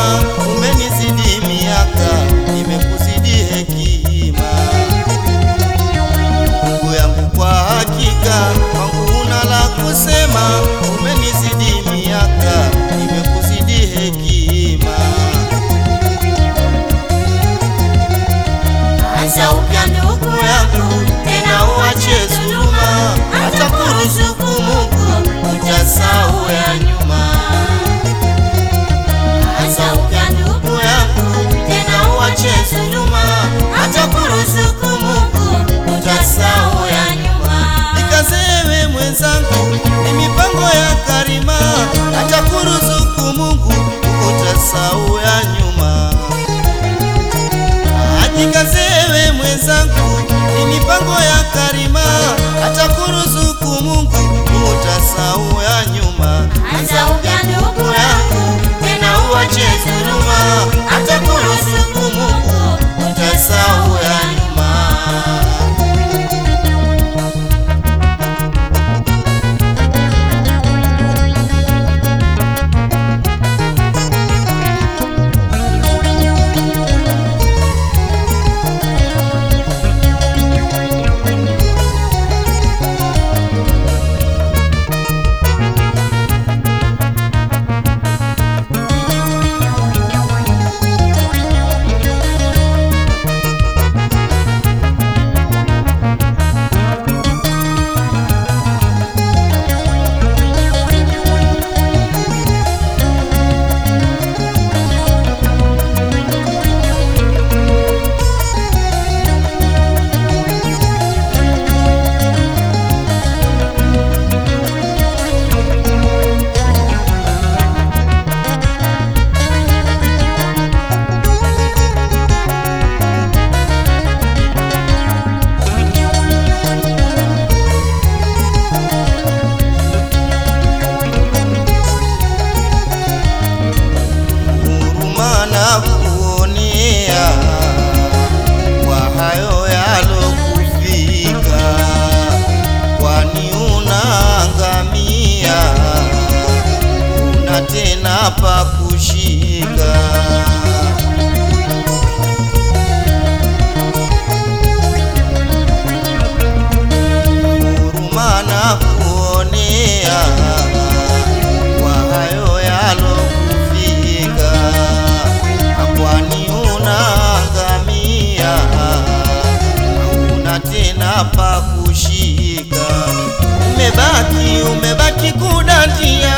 kusema umenizidi miaka, nimekuzidi hekima. Ndugu yangu, kwa hakika kwangu huna la kusema, umenizidi miaka, nimekuzidi hekima. Anza upya ndugu yangu, tena uache dhuluma, atakuruzuku Mungu, utasahau ya nyuma. Anza upya ndugu yangu, tena uache dhuluma, atakuruzuku Mungu, utasahau ya nyuma. Nikazewe mwenzangu, ni mipango ya karima, atakuruzuku Mungu, utasahau ya nyuma. Nikazewe mwenzangu, ni mipango ya karima, atakuruzuku Mungu, utasahau ya nyuma. Anza upya ndugu yangu, tena uache dhuluma, atakuruzuku Mungu, utasahau ya nyuma. Kuonea kwa hayo yalokufika, kwani unaangamia, una tena pa kushika. Huruma na kuonea kwa hayo yalokufika, kwani unaangamia, hauna tena pa kushika. Umebaki kudatia,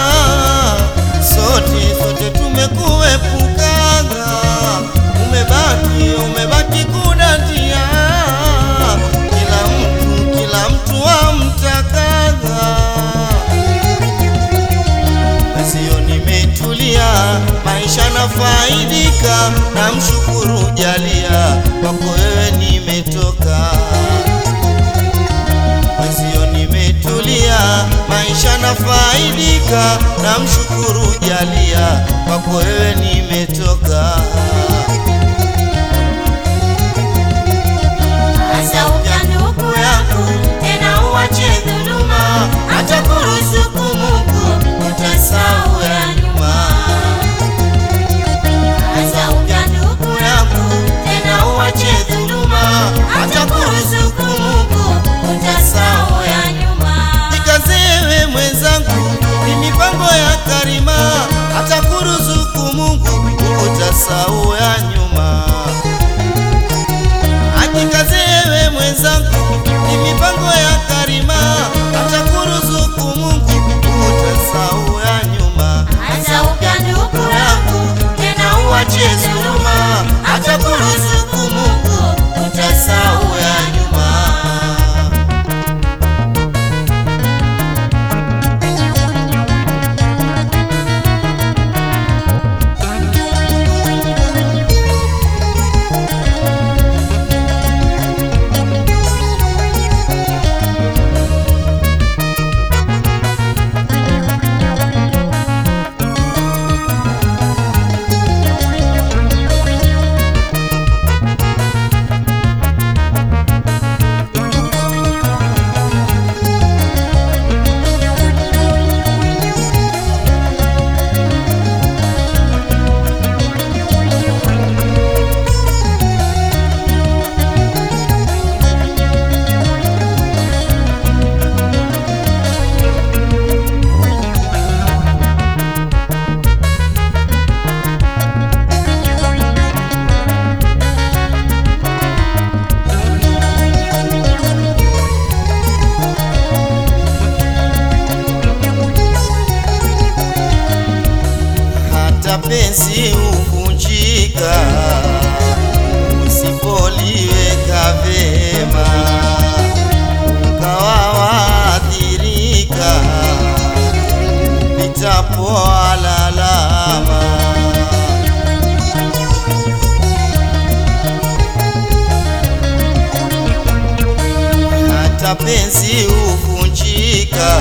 sote tumekuepukanga. Umebaki kudatia, kila mtu amtakaga. Sio nimetulia, maisha nafaidika, na mshukuru Jalia, kwako wewe nimetoka. Sio nimetulia, maisha nafaidika, na mshukuru Jalia, kwako wewe nimetoka. Anza upya ndugu yangu, tena uache dhuluma, atakuruzuku Mungu, utasahau ya nyuma. Anza upya ndugu yangu, tena uache dhuluma, atakuruzuku Mungu, utasahau ya nyuma. Nikazewe mwenzangu, ni mipango ya karima, atakuruzuku Mungu, utasahau ya nyuma. Nikazewe mwenzangu, ni mipango ya karima, atakuruzuku Mungu, utasahau ya nyuma. Anza upya ndugu yangu, tena uache dhuluma, atakuruzuku Mungu, utasahau ya nyuma. penzi huvunjika usipoliweka vema, ukawa waathirika pitapo lalama. Hata penzi huvunjika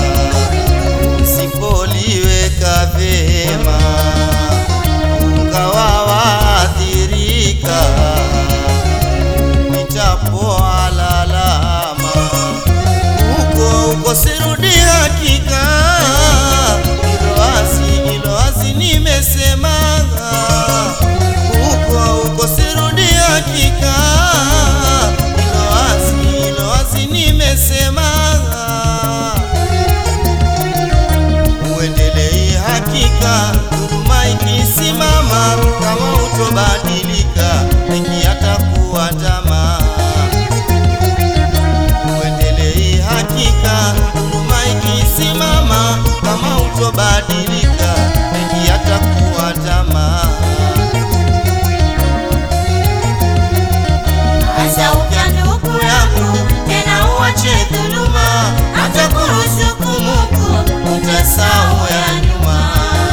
usipoliweka vema, ukawa waathirika pitapo lalama. Huko sirudi hakika, ilo wazi nimesema. Huko sirudi hakika, ilo wazi nimesema. Uendelei hakika, dhuluma ikisimama, kama utobadilika mengi yatakuwa tamaa. Uendelei hakika, dhuluma ikisimama, kama utobadilika mengi yatakuwa tamaa. Anza upya ndugu yangu, tena uache dhuluma, hata kuruzuku Mungu utasahau ya nyuma.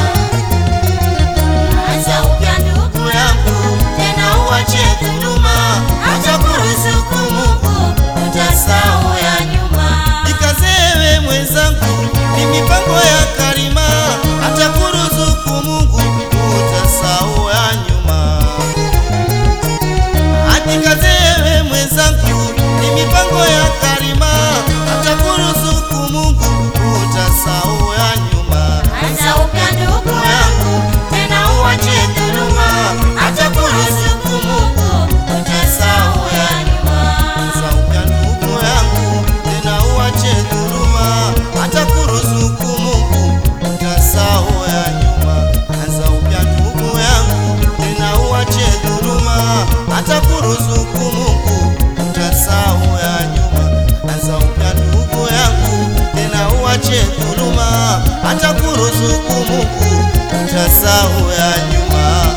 Anza upya ndugu yangu, tena uache dhuluma, hata kuruzuku Mungu utasahau ya nyuma. Jikaze mwenzangu, ni mipango ya karima, hata kuruzuku Mungu utasahau ya nyuma. Jikaze mwenzangu, ni mipango ya karima, hata kuruzuku Mungu utasahau ya nyuma. Anza upya ndugu yangu, tena uache dhuluma, hata kuruzuku Mungu utasahau ya nyuma. Anza upya ndugu yangu, tena uache dhuluma, hata kuruzuku Mungu utasahau ya nyuma. Anza upya ndugu yangu, tena uache dhuluma, hata kuruzuku Mungu utasahau ya nyuma. Anza upya ndugu yangu, tena uache dhuluma, hata kuruzuku Mungu utasahau ya nyuma.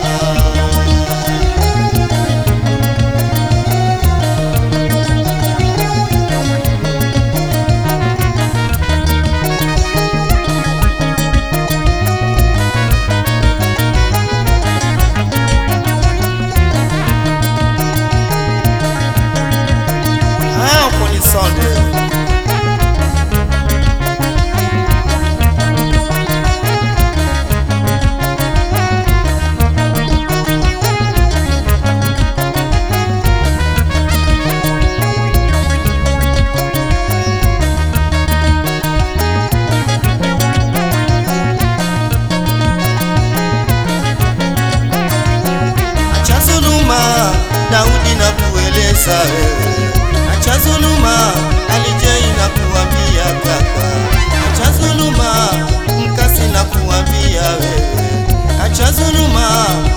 Hapo ni Sunday. Acha dhuluma, Daudi na kueleza wewe. Acha dhuluma, Alijai na kuambia kaka. Acha dhuluma, Mkasi na kuambia wewe. Acha dhuluma,